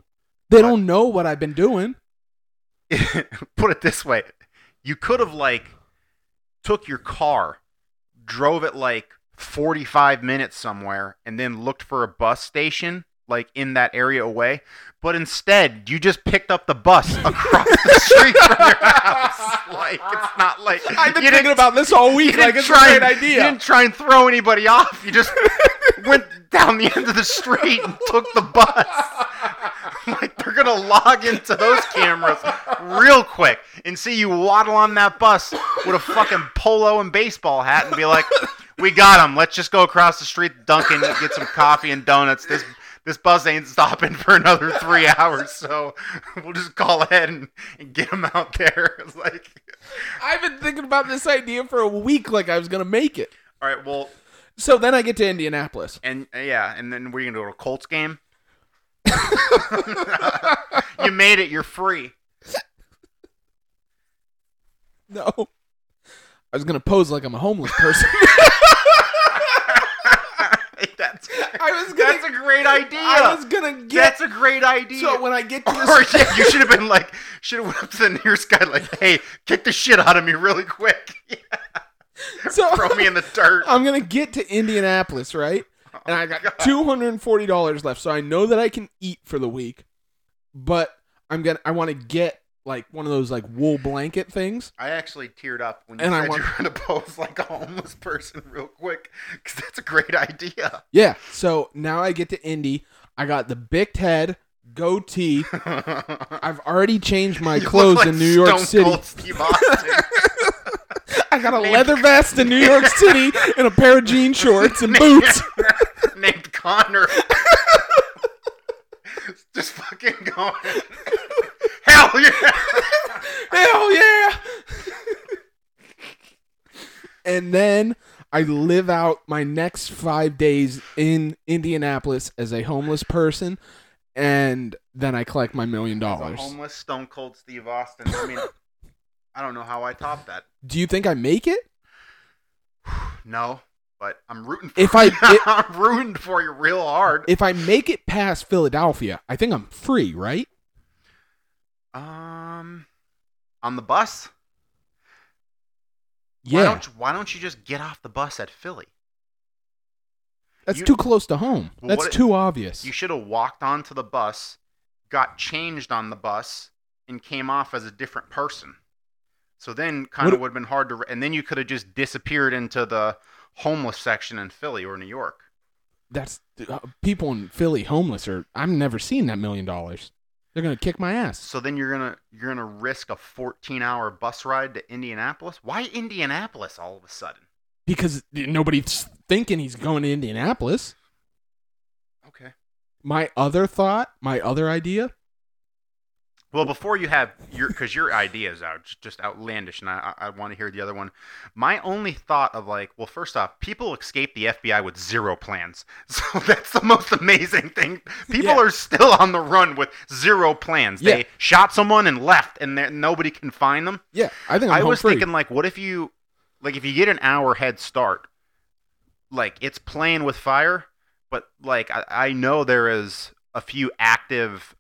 They don't know what I've been doing. Put it this way. You could have, like, took your car, drove it, like, 45 minutes somewhere, and then looked for a bus station, like, in that area away. But instead, you just picked up the bus across the street from your house. Like, it's not like... I've been thinking about this all week. Like, it's a great idea. You didn't try and throw anybody off. You just went down the end of the street and took the bus. Like, they're going to log into those cameras real quick and see you waddle on that bus with a fucking polo and baseball hat and be like, we got him. Let's just go across the street to Dunkin' and get some coffee and donuts. This bus ain't stopping for another 3 hours, so we'll just call ahead and get him out there. It's like, I've been thinking about this idea for a week like I was going to make it. All right, well... So then I get to Indianapolis. And then we're going to go to a Colts game? You made it. You're free. No. I was going to pose like I'm a homeless person. That's a great idea. I was going to get... That's a great idea. So when I get to this... Or, you should have been like... Should have went up to the nearest guy like, hey, kick the shit out of me really quick. So, throw me in the dirt. I'm going to get to Indianapolis, right? And I got $240 left, so I know that I can eat for the week. But I want to get like one of those like wool blanket things. I actually teared up when you said you were going to pose like a homeless person real quick, because that's a great idea. Yeah. So now I get to Indy. I got the big head, goatee. I've already changed my clothes in New York City. Cold Steve Austin. I got a leather vest in New York City and a pair of jean shorts and boots. Named Connor. Just fucking going. Hell yeah! Hell yeah! And then I live out my next 5 days in Indianapolis as a homeless person, and then I collect my $1 million. As a homeless Stone Cold Steve Austin. I mean, I don't know how I top that. Do you think I make it? No, but I'm rooting for you. I'm rooting for you real hard. If I make it past Philadelphia, I think I'm free, right? On the bus? Yeah. Why don't you just get off the bus at Philly? That's too close to home. That's too obvious. You should have walked onto the bus, got changed on the bus, and came off as a different person. So then kind of would have been hard to... And then you could have just disappeared into the homeless section in Philly or New York. That's... people in Philly homeless are... I've never seen that $1 million. They're going to kick my ass. So then you're gonna risk a 14-hour bus ride to Indianapolis? Why Indianapolis all of a sudden? Because nobody's thinking he's going to Indianapolis. Okay. My other idea... Well, before you have because your ideas are just outlandish, and I want to hear the other one. My only thought of like, well, first off, people escape the FBI with 0 plans, so that's the most amazing thing. People are still on the run with 0 plans. They shot someone and left, and nobody can find them. Yeah, I think I was thinking like, what if you get an hour head start, like it's playing with fire, but like I know there is a few active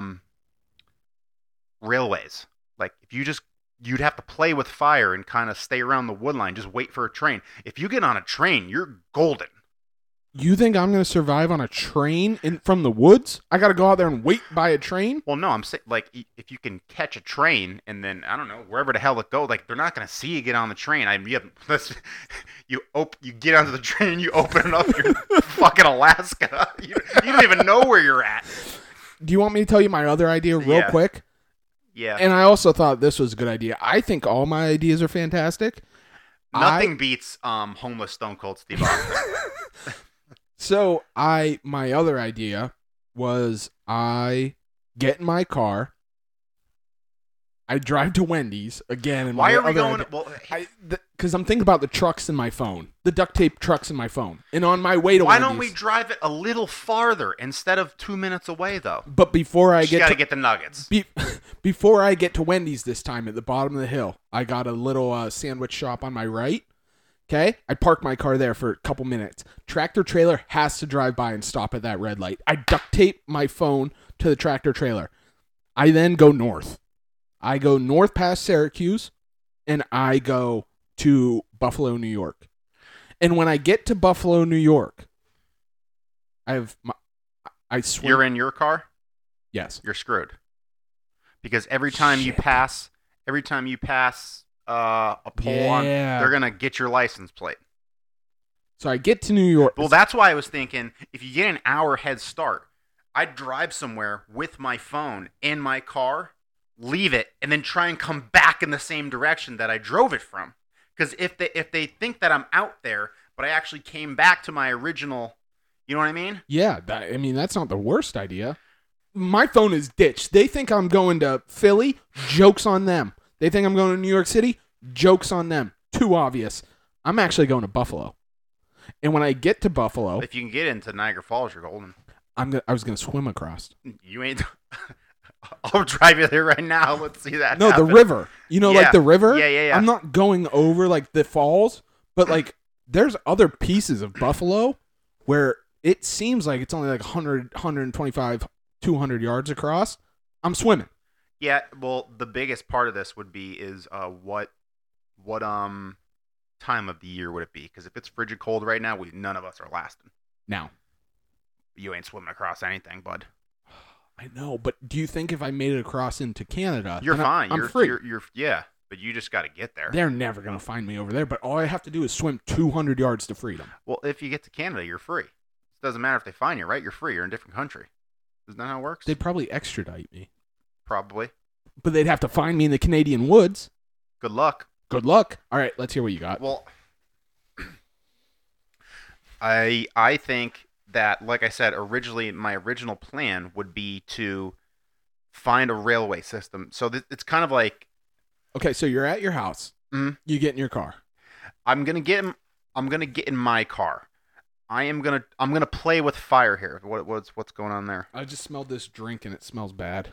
railways. Like if you'd have to play with fire and kind of stay around the wood line, just wait for a train. If you get on a train, you're golden. You think I'm going to survive on a train from the woods? I got to go out there and wait by a train? Well, no, I'm saying like if you can catch a train and then I don't know wherever the hell it goes, like they're not going to see you get on the train. You get onto the train, you open it up, you're fucking Alaska. You don't even know where you're at. Do you want me to tell you my other idea real quick? Yeah. And I also thought this was a good idea. I think all my ideas are fantastic. Nothing beats homeless Stone Cold Steve Austin. So my other idea was I get in my car. I drive to Wendy's again. Why are we going? Because I'm thinking about the trucks in my phone, the duct tape trucks in my phone, and on my way to Why Wendy's. don't we drive it a little farther instead of 2 minutes away, though? But before I gotta get the nuggets. Before I get to Wendy's this time, at the bottom of the hill, I got a little sandwich shop on my right. Okay, I park my car there for a couple minutes. Tractor trailer has to drive by and stop at that red light. I duct tape my phone to the tractor trailer. I then go north. I go north past Syracuse, and I go to Buffalo, New York. And when I get to Buffalo, New York, I swim. You're in your car? Yes. You're screwed. Because every time you pass a pole on, they're going to get your license plate. So I get to New York. Well, that's why I was thinking, if you get an hour head start, I'd drive somewhere with my phone in my car, leave it, and then try and come back in the same direction that I drove it from. Because if they think that I'm out there, but I actually came back to my original, you know what I mean? Yeah, that's not the worst idea. My phone is ditched. They think I'm going to Philly, joke's on them. They think I'm going to New York City, joke's on them. Too obvious. I'm actually going to Buffalo. And when I get to Buffalo... If you can get into Niagara Falls, you're golden. I was going to swim across. You ain't... I'll drive you there right now. Let's see that No, happen. the river. Like the river? Yeah. I'm not going over, like, the falls, but, like, there's other pieces of Buffalo where it seems like it's only, like, 100, 125, 200 yards across. I'm swimming. Yeah, well, the biggest part of this would be is what time of the year would it be? Because if it's frigid cold right now, none of us are lasting. Now. You ain't swimming across anything, bud. I know, but do you think if I made it across into Canada, you're fine? I'm free. Yeah, but you just got to get there. They're never going to find me over there, but all I have to do is swim 200 yards to freedom. Well, if you get to Canada, you're free. It doesn't matter if they find you, right? You're free. You're in a different country. Isn't that how it works? They'd probably extradite me. Probably. But they'd have to find me in the Canadian woods. Good luck. Good luck. All right, let's hear what you got. Well, I think that, like I said, originally my original plan would be to find a railway system. So it's kind of like... Okay, so you're at your house. Mm-hmm. You get in your car. I'm gonna get in my car. I'm gonna play with fire here. What's going on there? I just smelled this drink and it smells bad.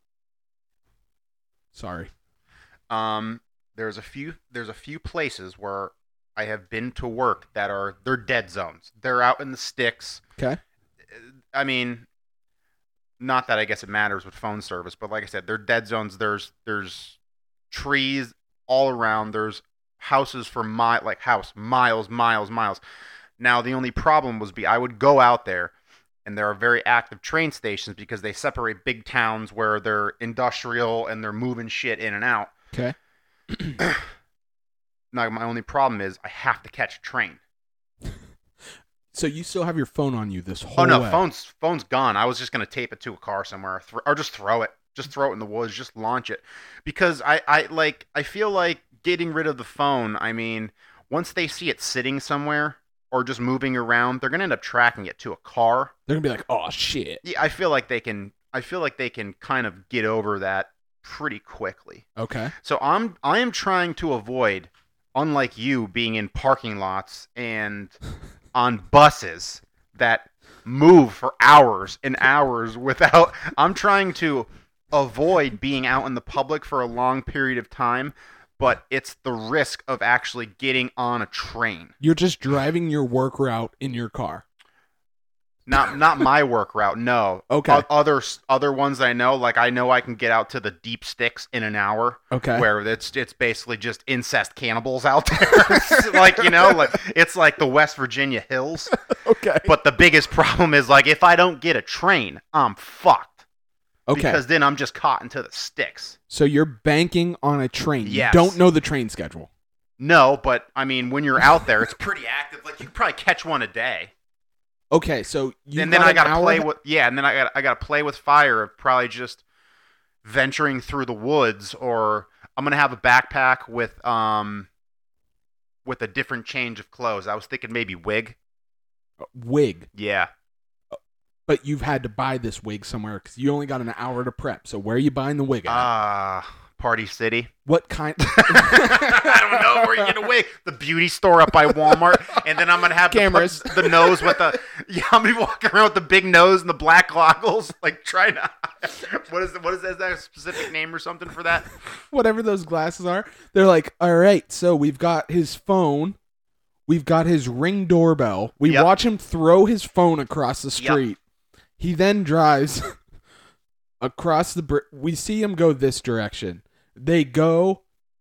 Sorry. There's a few places where I have been to work they're dead zones. They're out in the sticks. Okay. I mean, not that I guess it matters with phone service, but like I said, they're dead zones. There's trees all around. There's houses for miles. Now the only problem I would go out there, and there are very active train stations because they separate big towns where they're industrial and they're moving shit in and out. Okay. Now my only problem is I have to catch a train. So you still have your phone on you this whole way? Oh no, phone's gone. I was just gonna tape it to a car somewhere, or just throw it. Just throw it in the woods. Just launch it, because I feel like getting rid of the phone. I mean, once they see it sitting somewhere or just moving around, they're gonna end up tracking it to a car. They're gonna be like, "Oh shit." Yeah, I feel like they can kind of get over that pretty quickly. Okay. So I am trying to avoid, unlike you, being in parking lots and on buses that move for hours and hours without... I'm trying to avoid being out in the public for a long period of time, but it's the risk of actually getting on a train. You're just driving your work route in your car. Not my work route, no. Okay. Other ones I know, like I know I can get out to the deep sticks in an hour. Okay. Where it's basically just incest cannibals out there. It's like the West Virginia hills. Okay. But the biggest problem is, like, if I don't get a train, I'm fucked. Okay. Because then I'm just caught into the sticks. So you're banking on a train. Yes. You don't know the train schedule. No, but I mean, when you're out there, it's pretty active. Like, you can probably catch one a day. Okay, so and then I gotta play with I gotta play with fire of probably just venturing through the woods, or I'm gonna have a backpack with a different change of clothes. I was thinking maybe wig. Wig. Yeah. But you've had to buy this wig somewhere because you only got an hour to prep. So where are you buying the wig at? Party City. What kind? I don't know where you get a wig. The beauty store up by Walmart, and then I'm gonna have cameras. The nose with the. Yeah, I'm gonna be walking around with the big nose and the black goggles, like trying to. What is that a specific name or something for that? Whatever those glasses are, they're like, all right. So we've got his phone, we've got his Ring doorbell. We watch him throw his phone across the street. He then drives across the we see them go this direction. They've got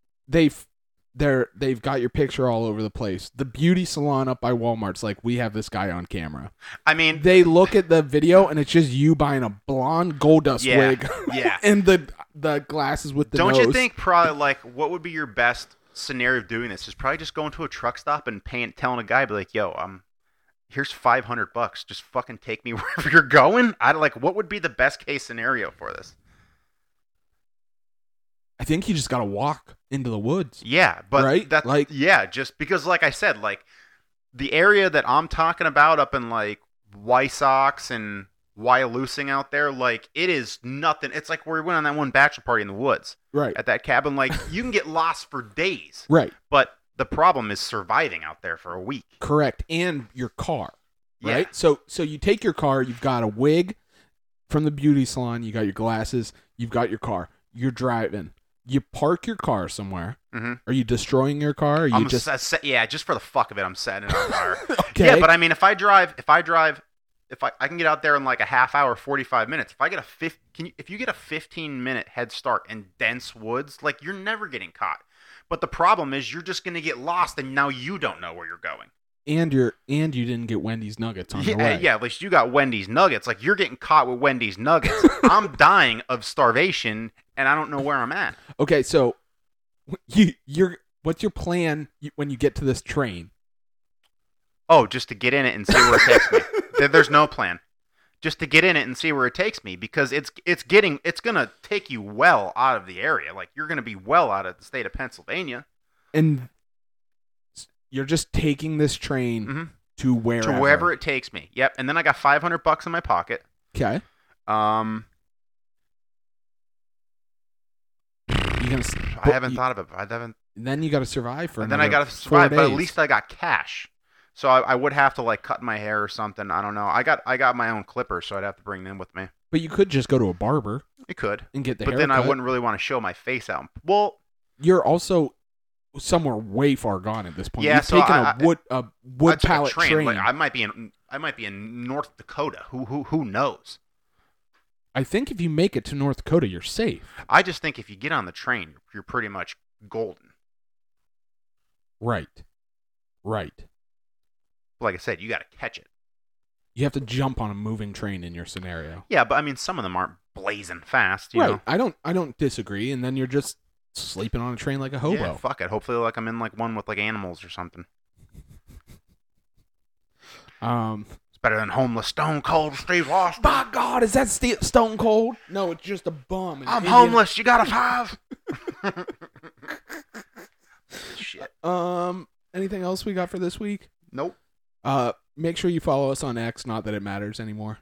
your picture all over the place. The beauty salon up by Walmart's like, we have this guy on camera. I mean, they look at the video and it's just you buying a blonde gold dust wig. Yeah. And the glasses with the Don't nose. you think probably like what would be your best scenario of doing this is probably just going to a truck stop and telling a guy, be like, yo, here's $500. Just fucking take me wherever you're going. What would be the best case scenario for this? I think you just got to walk into the woods. Yeah, but right? Just because, like I said, like the area that I'm talking about up in like Wysox and Wyalusing out there, like it is nothing. It's like where we went on that one bachelor party in the woods, right? At that cabin, like you can get lost for days, right? But the problem is surviving out there for a week. Correct, and your car, right? Yeah. So you take your car. You've got a wig from the beauty salon. You got your glasses. You've got your car. You're driving. You park your car somewhere. Mm-hmm. Are you destroying your car? Or you just for the fuck of it, I'm setting it on fire. Okay. Yeah, but I mean, if I can get out there in like a half hour, 45 minutes. If I get if you get a 15-minute head start in dense woods, like you're never getting caught. But the problem is you're just going to get lost, and now you don't know where you're going. And you didn't get Wendy's nuggets on the way. Yeah, at least you got Wendy's nuggets. Like you're getting caught with Wendy's nuggets. I'm dying of starvation, and I don't know where I'm at. Okay, so what's your plan when you get to this train? Oh, just to get in it and see where it takes me. There's no plan. Just to get in it and see where it takes me, because it's gonna take you well out of the area. Like you're gonna be well out of the state of Pennsylvania. And you're just taking this train to wherever it takes me. Yep. And then I got $500 in my pocket. Okay. I haven't thought of it. Then you got to survive for. And then I got to survive, but at least I got cash. So I would have to like cut my hair or something. I don't know. I got my own clippers, so I'd have to bring them with me. But you could just go to a barber. You could and get the. But then I wouldn't really want to show my face out. Well, you're also somewhere way far gone at this point. Yeah, You've taken a wood pallet train. Like, I might be in North Dakota. Who knows? I think if you make it to North Dakota, you're safe. I just think if you get on the train, you're pretty much golden. Right. Like I said, you got to catch it. You have to jump on a moving train in your scenario. Yeah, but I mean, some of them aren't blazing fast. You know? I don't disagree. And then you're just sleeping on a train like a hobo. Yeah, fuck it. Hopefully, like I'm in like one with like animals or something. It's better than homeless Stone Cold Steve Austin. By God, is that Stone Cold? No, it's just a bum. I'm homeless. You got a 5? Shit. Anything else we got for this week? Nope. Make sure you follow us on X. Not that it matters anymore.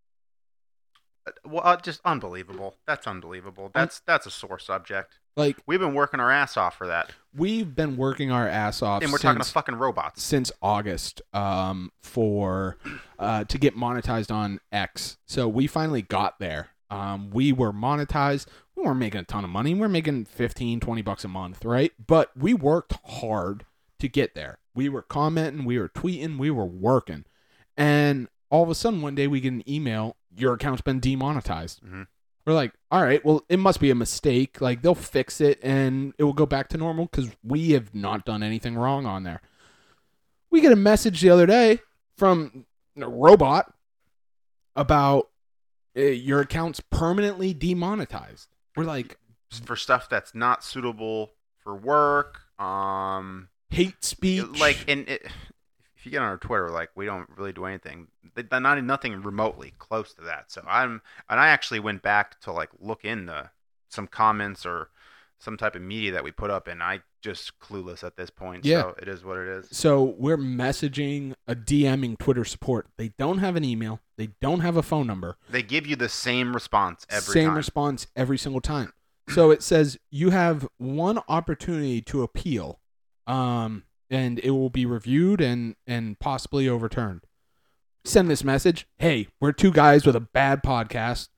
Well, just unbelievable. That's unbelievable. That's a sore subject. Like we've been working our ass off for that. We've been working our ass off, and we're talking to fucking robots since August. For to get monetized on X. So we finally got there. We were monetized. We weren't making a ton of money. We're making $15-$20 a month, right? But we worked hard to get there. We were commenting, we were tweeting, we were working. And all of a sudden, one day we get an email, your account's been demonetized. Mm-hmm. We're like, all right, well, it must be a mistake. Like, they'll fix it and it will go back to normal because we have not done anything wrong on there. We get a message the other day from a robot about your account's permanently demonetized. We're like, for stuff that's not suitable for work, hate speech. Like, if you get on our Twitter, like, we don't really do anything. Not nothing remotely close to that. So I actually went back to like look into some comments or some type of media that we put up, and I just clueless at this point. Yeah. So it is what it is. So we're messaging, DMing Twitter support. They don't have an email. They don't have a phone number. They give you the same response every time. Same response every single time. So it says you have one opportunity to appeal, and it will be reviewed and possibly overturned. Send this message. Hey, we're two guys with a bad podcast.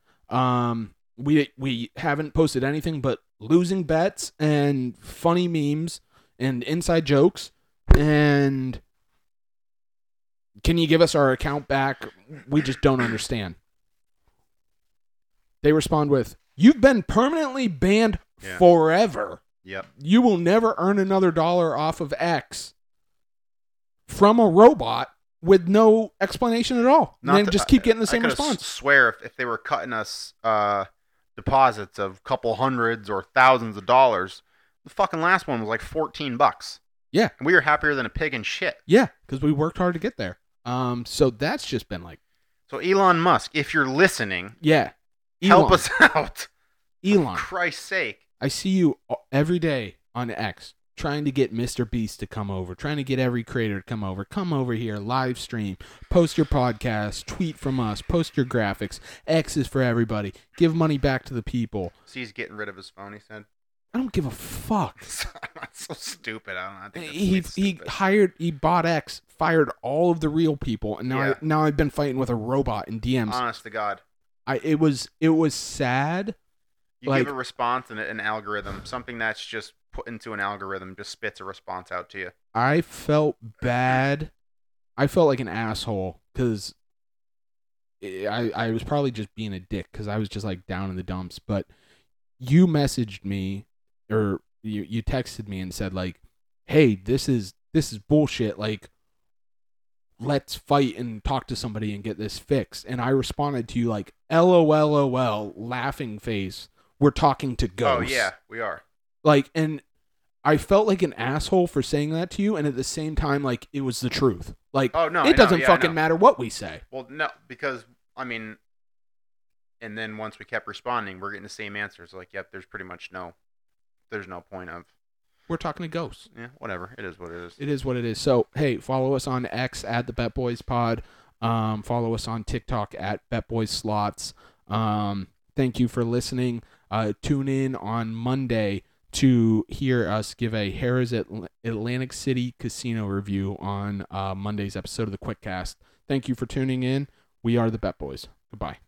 We haven't posted anything but losing bets and funny memes and inside jokes. And can you give us our account back? We just don't understand. They respond with, "You've been permanently banned forever. Yep. You will never earn another dollar off of X," from a robot with no explanation at all. And then just keep getting the same response. I swear if they were cutting us deposits of a couple hundreds or thousands of dollars, the fucking last one was like $14. Yeah. And we were happier than a pig in shit. Yeah, because we worked hard to get there. So that's just been like... So Elon Musk, if you're listening... Yeah. Help us out. Elon. For Christ's sake. I see you every day on X trying to get Mr. Beast to come over, trying to get every creator to come over. Come over here, live stream, post your podcast, tweet from us, post your graphics. X is for everybody. Give money back to the people. See, he's getting rid of his phone, he said. I don't give a fuck. That's so stupid. I think he bought X, fired all of the real people, and now I've been fighting with a robot in DMs. Honest to God. It was sad. You give a response and an algorithm, something that's just put into an algorithm just spits a response out to you. I felt bad. I felt like an asshole because I was probably just being a dick because I was just like down in the dumps. But you messaged me or you texted me and said like, "Hey, this is bullshit. Like, let's fight and talk to somebody and get this fixed." And I responded to you like, "LOL, laughing face. We're talking to ghosts." Oh yeah, we are. Like, and I felt like an asshole for saying that to you, and at the same time, like, it was the truth. Like, it doesn't fucking matter what we say. Well, no, because, I mean, and then once we kept responding, we're getting the same answers. Like, yep, there's no point of. We're talking to ghosts. Yeah, whatever. It is what it is. It is what it is. So, hey, follow us on X at the Bet Boys Pod. Follow us on TikTok at Bet Boys Slots. Thank you for listening. Tune in on Monday to hear us give a Harrah's Atlantic City Casino review on Monday's episode of the QuickCast. Thank you for tuning in. We are the Bet Boys. Goodbye.